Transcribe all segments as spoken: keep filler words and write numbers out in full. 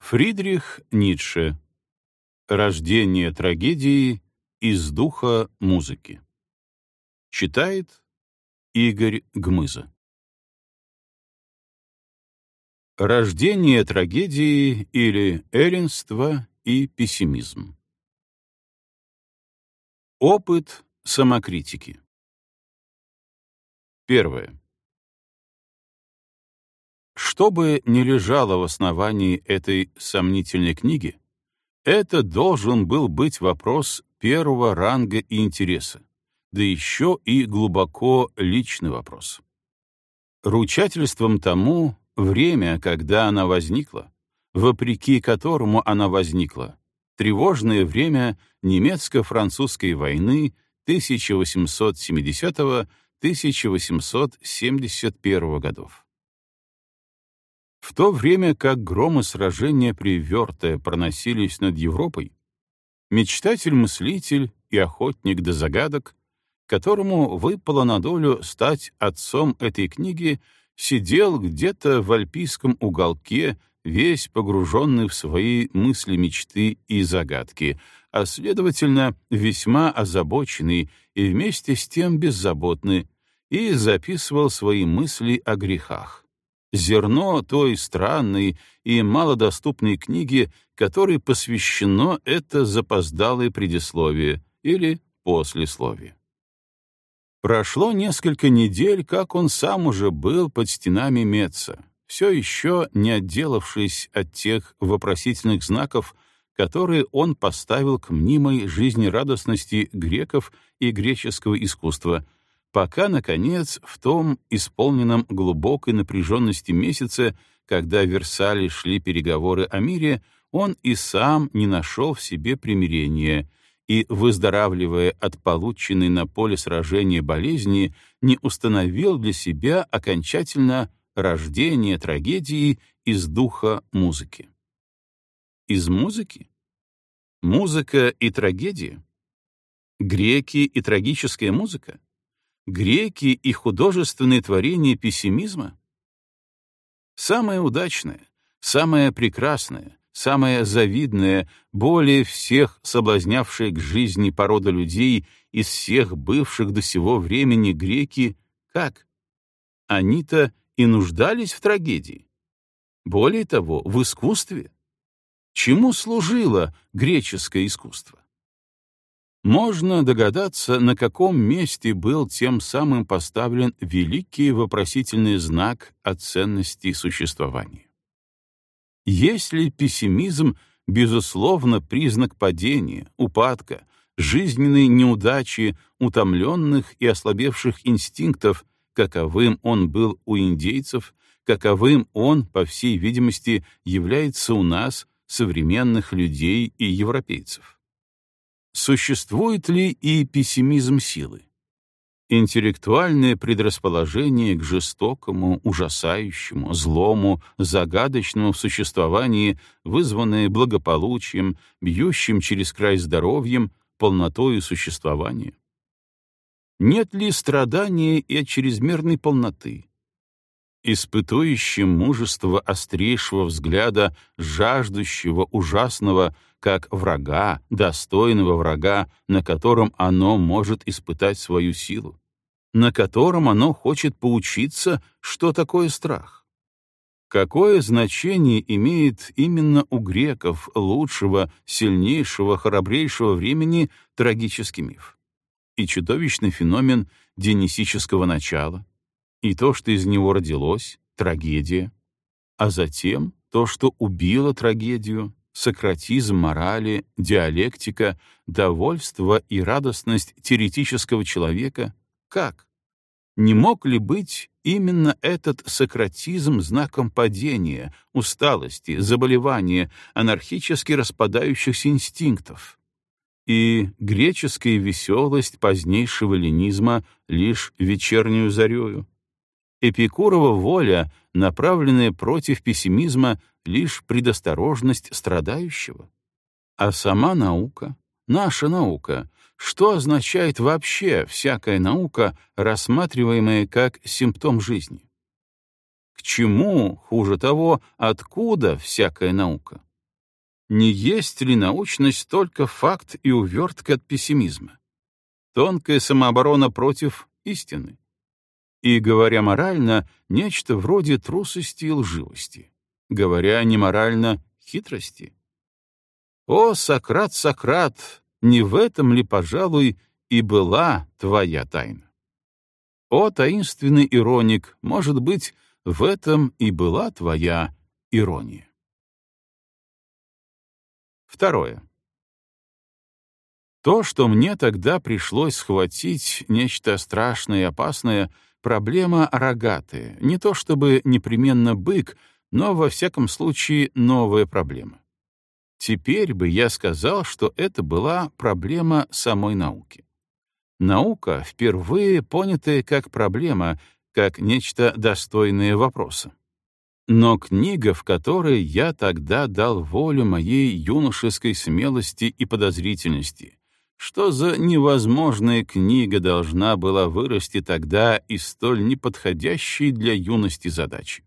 Фридрих Ницше. Рождение трагедии из духа музыки. Читает Игорь Гмыза. Рождение трагедии или эллинство и пессимизм. Опыт самокритики. Первое. Что бы ни лежало в основании этой сомнительной книги, это должен был быть вопрос первого ранга и интереса, да еще и глубоко личный вопрос. Ручательством тому время, когда она возникла, вопреки которому она возникла, тревожное время немецко-французской войны тысяча восемьсот семидесятого — тысяча восемьсот семьдесят первого годов. В то время как громы сражения при Вёрте проносились над Европой, мечтатель-мыслитель и охотник до загадок, которому выпало на долю стать отцом этой книги, сидел где-то в альпийском уголке, весь погруженный в свои мысли, мечты и загадки, а, следовательно, весьма озабоченный и вместе с тем беззаботный, и записывал свои мысли о грехах. Зерно той странной и малодоступной книги, которой посвящено это запоздалое предисловие или послесловие. Прошло несколько недель, как он сам уже был под стенами Метца, все еще не отделавшись от тех вопросительных знаков, которые он поставил к мнимой жизнерадостности греков и греческого искусства, пока, наконец, в том исполненном глубокой напряженности месяце, когда в Версале шли переговоры о мире, он и сам не нашел в себе примирения и, выздоравливая от полученной на поле сражения болезни, не установил для себя окончательно рождение трагедии из духа музыки. Из музыки? Музыка и трагедия? Греки и трагическая музыка? Греки и художественные творения пессимизма? Самое удачное, самое прекрасное, самое завидное, более всех соблазнявшая к жизни порода людей из всех бывших до сего времени греки, как? Они-то и нуждались в трагедии. Более того, в искусстве. Чему служило греческое искусство? Можно догадаться, на каком месте был тем самым поставлен великий вопросительный знак о ценности существования. Если пессимизм, безусловно, признак падения, упадка, жизненной неудачи, утомленных и ослабевших инстинктов, каковым он был у индейцев, каковым он, по всей видимости, является у нас, современных людей и европейцев. Существует ли и пессимизм силы? Интеллектуальное предрасположение к жестокому, ужасающему, злому, загадочному в существовании, вызванное благополучием, бьющим через край здоровьем, полнотою существования? Нет ли страдания и от чрезмерной полноты? Испытующим мужество острейшего взгляда, жаждущего ужасного, как врага, достойного врага, на котором оно может испытать свою силу, на котором оно хочет поучиться, что такое страх. Какое значение имеет именно у греков лучшего, сильнейшего, храбрейшего времени трагический миф? И чудовищный феномен дионисического начала, и то, что из него родилось, трагедия, а затем то, что убило трагедию, сократизм морали, диалектика, довольство и радостность теоретического человека, как? Не мог ли быть именно этот сократизм знаком падения, усталости, заболевания, анархически распадающихся инстинктов? И греческая веселость позднейшего эллинизма лишь вечернюю зарею? Эпикурова воля, направленная против пессимизма, лишь предосторожность страдающего? А сама наука, наша наука, что означает вообще всякая наука, рассматриваемая как симптом жизни? К чему, хуже того, откуда всякая наука? Не есть ли научность только факт и увертка от пессимизма? Тонкая самооборона против истины? И, говоря морально, нечто вроде трусости и лживости? Говоря неморально, хитрости? О, Сократ, Сократ, не в этом ли, пожалуй, и была твоя тайна? О, таинственный ироник, может быть, в этом и была твоя ирония. Второе. То, что мне тогда пришлось схватить нечто страшное и опасное, проблема рогатая, не то чтобы непременно бык, но, во всяком случае, новая проблема. Теперь бы я сказал, что это была проблема самой науки. Наука, впервые понятая как проблема, как нечто достойное вопроса. Но книга, в которой я тогда дал волю моей юношеской смелости и подозрительности, что за невозможная книга должна была вырасти тогда из столь неподходящей для юности задачи?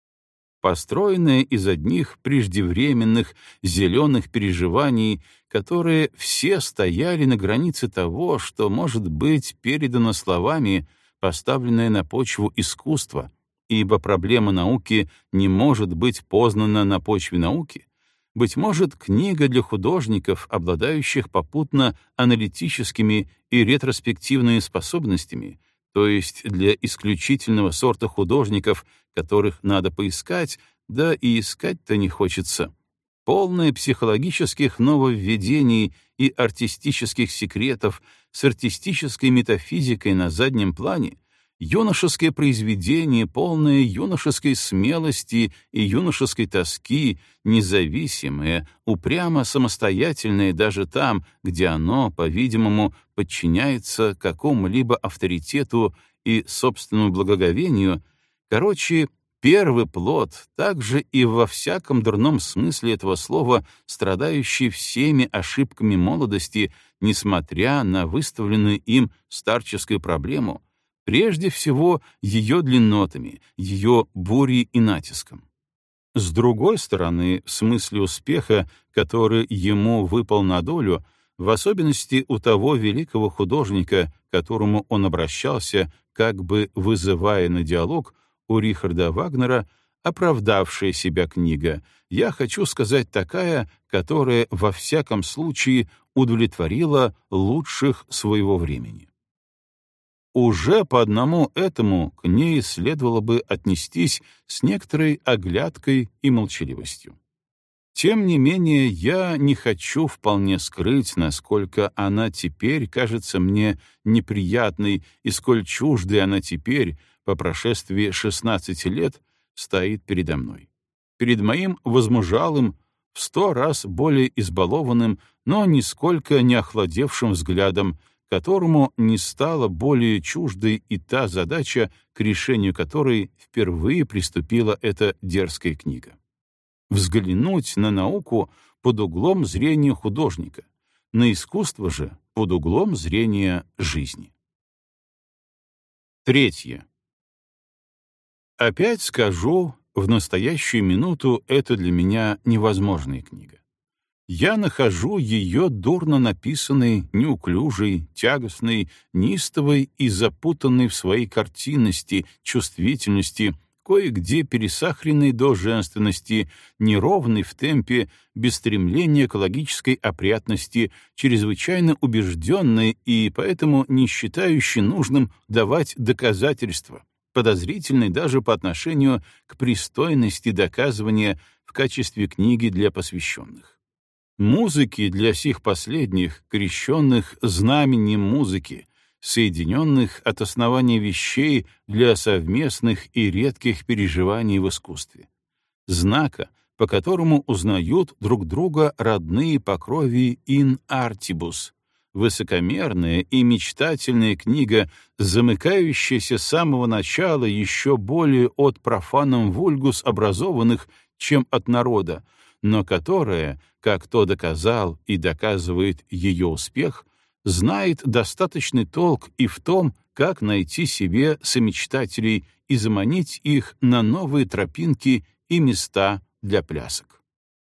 Построенная из одних преждевременных зеленых переживаний, которые все стояли на границе того, что может быть передано словами, поставленное на почву искусства, ибо проблема науки не может быть познана на почве науки, быть может, книга для художников, обладающих попутно аналитическими и ретроспективными способностями, то есть для исключительного сорта художников, которых надо поискать, да и искать-то не хочется, полная психологических нововведений и артистических секретов с артистической метафизикой на заднем плане, юношеское произведение, полное юношеской смелости и юношеской тоски, независимое, упрямо самостоятельное даже там, где оно, по-видимому, подчиняется какому-либо авторитету и собственному благоговению, короче, первый плод, также и во всяком дурном смысле этого слова, страдающий всеми ошибками молодости, несмотря на выставленную им старческую проблему, прежде всего ее длиннотами, ее бурей и натиском. С другой стороны, в смысле успеха, который ему выпал на долю, в особенности у того великого художника, к которому он обращался, как бы вызывая на диалог, у Рихарда Вагнера, оправдавшая себя книга, я хочу сказать такая, которая во всяком случае удовлетворила лучших своего времени. Уже по одному этому к ней следовало бы отнестись с некоторой оглядкой и молчаливостью. Тем не менее, я не хочу вполне скрыть, насколько она теперь кажется мне неприятной и сколь чуждой она теперь, по прошествии шестнадцати лет, стоит передо мной. Перед моим возмужалым, в сто раз более избалованным, но нисколько не охладевшим взглядом, которому не стала более чуждой и та задача, к решению которой впервые приступила эта дерзкая книга. Взглянуть на науку под углом зрения художника, на искусство же под углом зрения жизни. Третье. Опять скажу, в настоящую минуту это для меня невозможная книга. Я нахожу ее дурно написанной, неуклюжей, тягостной, неистовой и запутанной в своей картинности, чувствительности, кое-где пересахаренной до женственности, неровной в темпе, без стремления к логической опрятности, чрезвычайно убежденной и поэтому не считающей нужным давать доказательства, подозрительной даже по отношению к пристойности доказывания в качестве книги для посвященных. Музыки для сих последних, крещенных знаменем музыки, соединенных от основания вещей для совместных и редких переживаний в искусстве. Знака, по которому узнают друг друга родные по крови in artibus, высокомерная и мечтательная книга, замыкающаяся с самого начала еще более от профанум вульгус образованных, чем от народа, но которая, как то доказал и доказывает ее успех, знает достаточный толк и в том, как найти себе сомечтателей и заманить их на новые тропинки и места для плясок.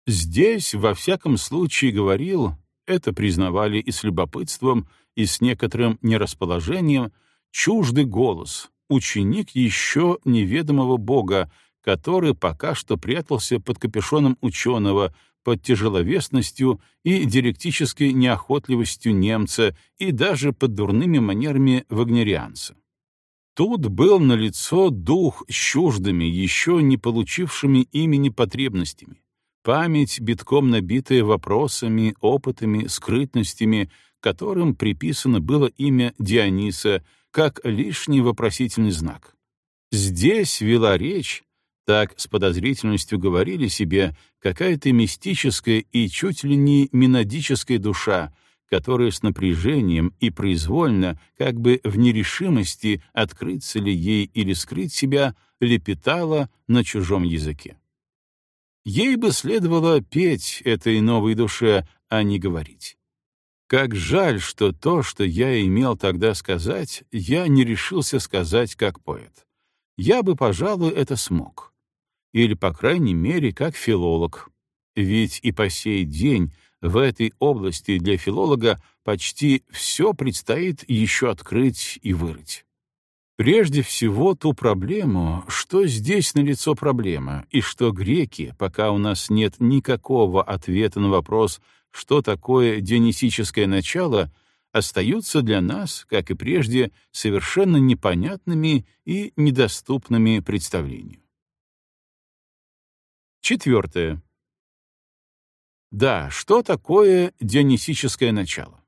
Здесь, во всяком случае, говорил, это признавали и с любопытством, и с некоторым нерасположением, чуждый голос, ученик еще неведомого бога, который пока что прятался под капюшоном ученого, под тяжеловесностью и диалектической неохотливостью немца и даже под дурными манерами вагнерианца. Тут был налицо дух с чуждыми, еще не получившими имени потребностями, память, битком набитая вопросами, опытами, скрытностями, которым приписано было имя Диониса, как лишний вопросительный знак. Здесь вела речь, так с подозрительностью говорили себе, какая-то мистическая и чуть ли не менодическая душа, которая с напряжением и произвольно, как бы в нерешимости, открыться ли ей или скрыть себя, лепетала на чужом языке. Ей бы следовало петь этой новой душе, а не говорить. Как жаль, что то, что я имел тогда сказать, я не решился сказать как поэт. Я бы, пожалуй, это смог. Или, по крайней мере, как филолог. Ведь и по сей день в этой области для филолога почти все предстоит еще открыть и вырыть. Прежде всего ту проблему, что здесь налицо проблема, и что греки, пока у нас нет никакого ответа на вопрос, что такое дионисическое начало, остаются для нас, как и прежде, совершенно непонятными и недоступными представлению. Четвертое. Да, что такое дионисическое начало?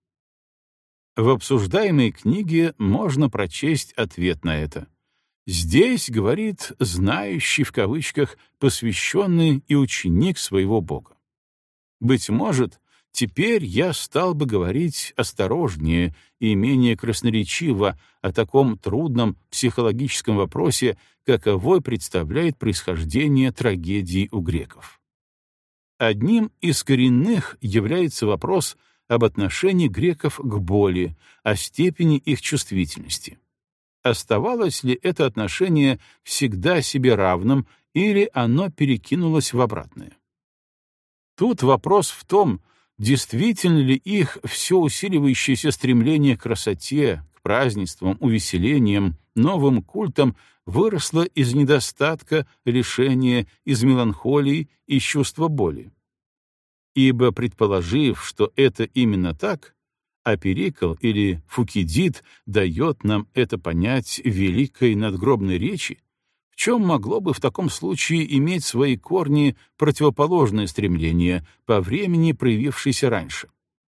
В обсуждаемой книге можно прочесть ответ на это. Здесь говорит «знающий» в кавычках, посвященный и ученик своего Бога. Быть может, теперь я стал бы говорить осторожнее и менее красноречиво о таком трудном психологическом вопросе, каковой представляет происхождение трагедии у греков. Одним из коренных является вопрос об отношении греков к боли, о степени их чувствительности. Оставалось ли это отношение всегда себе равным, или оно перекинулось в обратное? Тут вопрос в том, действительно ли их все усиливающееся стремление к красоте, к празднествам, увеселениям, новым культам выросло из недостатка, лишения, из меланхолии и чувства боли. Ибо, предположив, что это именно так, а Перикл или Фукидид дает нам это понять в великой надгробной речи, в чем могло бы в таком случае иметь свои корни противоположное стремление, по времени проявившееся раньше?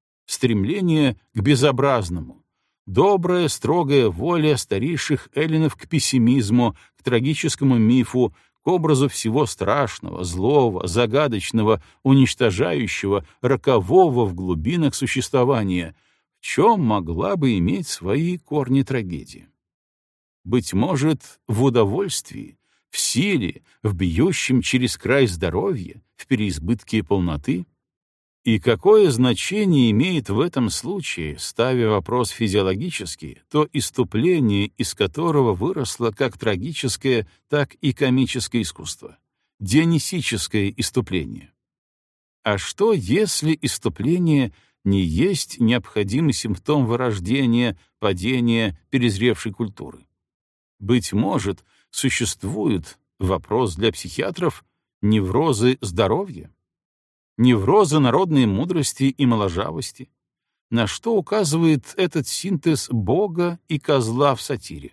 Стремление к безобразному, добрая, строгая воля старейших эллинов к пессимизму, к трагическому мифу, к образу всего страшного, злого, загадочного, уничтожающего, рокового в глубинах существования, в чем могла бы иметь свои корни трагедия. Быть может, в удовольствии, в силе, в бьющем через край здоровья, в переизбытке полноты? И какое значение имеет в этом случае, ставя вопрос физиологически, то исступление, из которого выросло как трагическое, так и комическое искусство, дионисическое исступление? А что, если исступление не есть необходимый симптом вырождения, падения перезревшей культуры? Быть может, существуют, вопрос для психиатров, неврозы здоровья? Неврозы народной мудрости и моложавости? На что указывает этот синтез Бога и козла в сатире?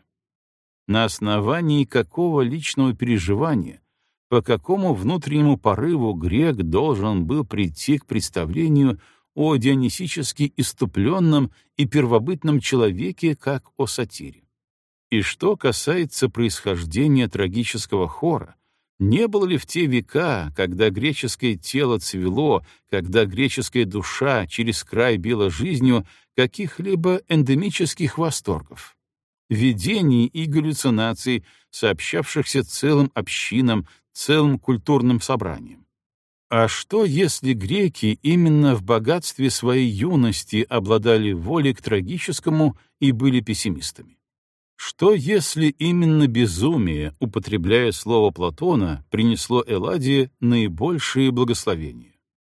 На основании какого личного переживания, по какому внутреннему порыву грек должен был прийти к представлению о дионисически исступленном и первобытном человеке как о сатире? И что касается происхождения трагического хора, не было ли в те века, когда греческое тело цвело, когда греческая душа через край била жизнью, каких-либо эндемических восторгов, видений и галлюцинаций, сообщавшихся целым общинам, целым культурным собраниям? А что, если греки именно в богатстве своей юности обладали волей к трагическому и были пессимистами? Что, если именно безумие, употребляя слово Платона, принесло Элладе наибольшие благословения?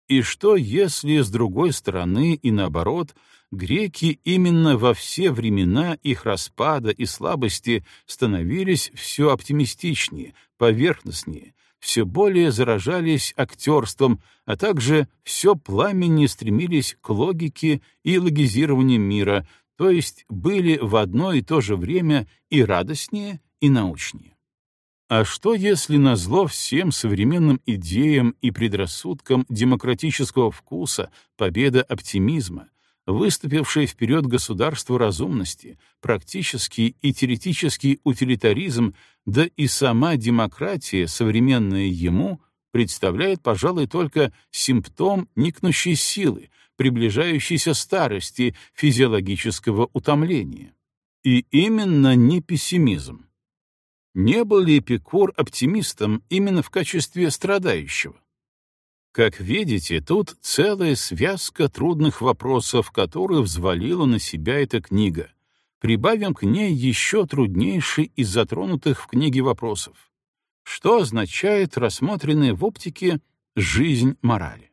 И что, если, с другой стороны и наоборот, греки именно во все времена их распада и слабости становились все оптимистичнее, поверхностнее, все более заражались актерством, а также все пламеннее стремились к логике и логизированию мира, то есть были в одно и то же время и радостнее, и научнее. А что, если назло всем современным идеям и предрассудкам демократического вкуса, победа оптимизма, выступившее вперед государство разумности, практический и теоретический утилитаризм, да и сама демократия, современная ему, представляет, пожалуй, только симптом никнущей силы, приближающейся старости, физиологического утомления. И именно не пессимизм. Не был ли Эпикур оптимистом именно в качестве страдающего? Как видите, тут целая связка трудных вопросов, которые взвалила на себя эта книга. Прибавим к ней еще труднейший из затронутых в книге вопросов. Что означает рассмотренная в оптике жизнь морали?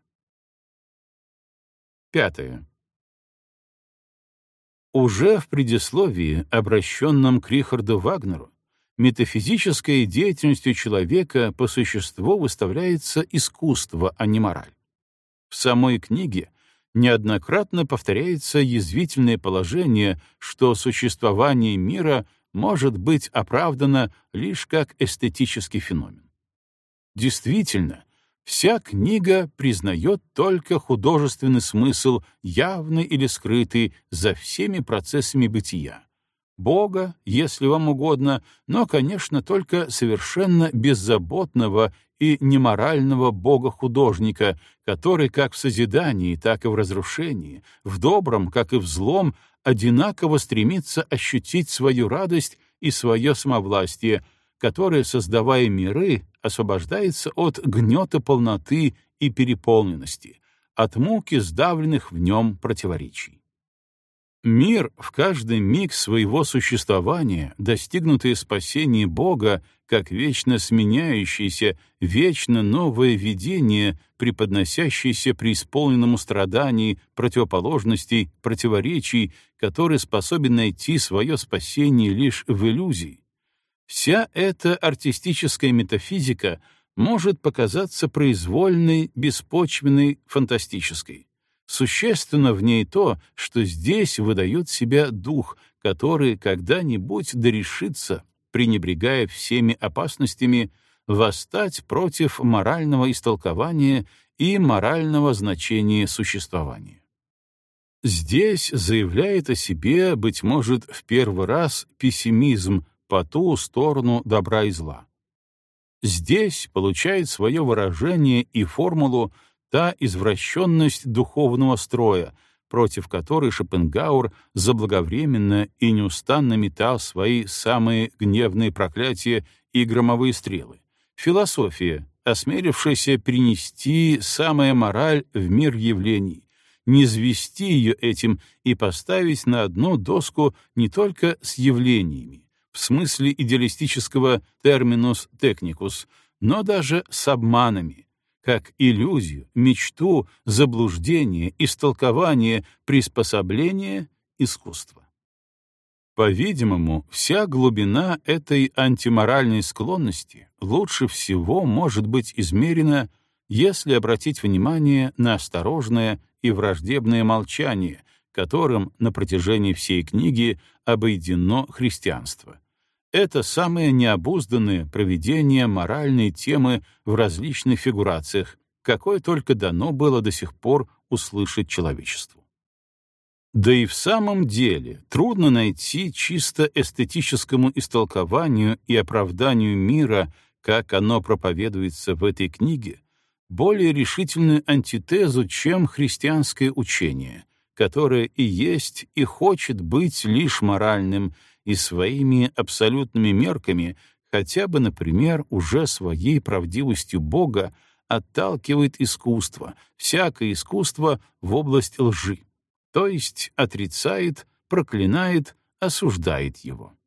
Пятое. Уже в предисловии, обращенном к Рихарду Вагнеру, метафизической деятельностью человека по существу выставляется искусство, а не мораль. В самой книге неоднократно повторяется язвительное положение, что существование мира может быть оправдано лишь как эстетический феномен. Действительно, вся книга признает только художественный смысл, явный или скрытый, за всеми процессами бытия. Бога, если вам угодно, но, конечно, только совершенно беззаботного и неморального Бога-художника, который как в созидании, так и в разрушении, в добром, как и в злом, одинаково стремится ощутить свою радость и свое самовластие, которое, создавая миры, освобождается от гнета полноты и переполненности, от муки сдавленных в нем противоречий. Мир в каждый миг своего существования, достигнутое спасение Бога, как вечно сменяющееся, вечно новое видение, преподносящееся преисполненному страданий, противоположностей, противоречий, который способен найти свое спасение лишь в иллюзии. Вся эта артистическая метафизика может показаться произвольной, беспочвенной, фантастической. Существенно в ней то, что здесь выдает себя дух, который когда-нибудь дорешится, пренебрегая всеми опасностями, восстать против морального истолкования и морального значения существования. Здесь заявляет о себе, быть может, в первый раз пессимизм по ту сторону добра и зла. Здесь получает свое выражение и формулу та извращенность духовного строя, против которой Шопенгауэр заблаговременно и неустанно метал свои самые гневные проклятия и громовые стрелы. Философия, осмелившаяся принести самая мораль в мир явлений, низвести ее этим и поставить на одну доску не только с явлениями, в смысле идеалистического terminus technicus, но даже с обманами, как иллюзию, мечту, заблуждение, истолкование, приспособление, искусство. По-видимому, вся глубина этой антиморальной склонности лучше всего может быть измерена, если обратить внимание на осторожное и враждебное молчание, которым на протяжении всей книги обойдено христианство. Это самое необузданное проведение моральной темы в различных фигурациях, какое только дано было до сих пор услышать человечеству. Да и в самом деле трудно найти чисто эстетическому истолкованию и оправданию мира, как оно проповедуется в этой книге, более решительную антитезу, чем христианское учение, которое и есть, и хочет быть лишь моральным, и своими абсолютными мерками, хотя бы, например, уже своей правдивостью Бога, отталкивает искусство, всякое искусство в область лжи, то есть отрицает, проклинает, осуждает его.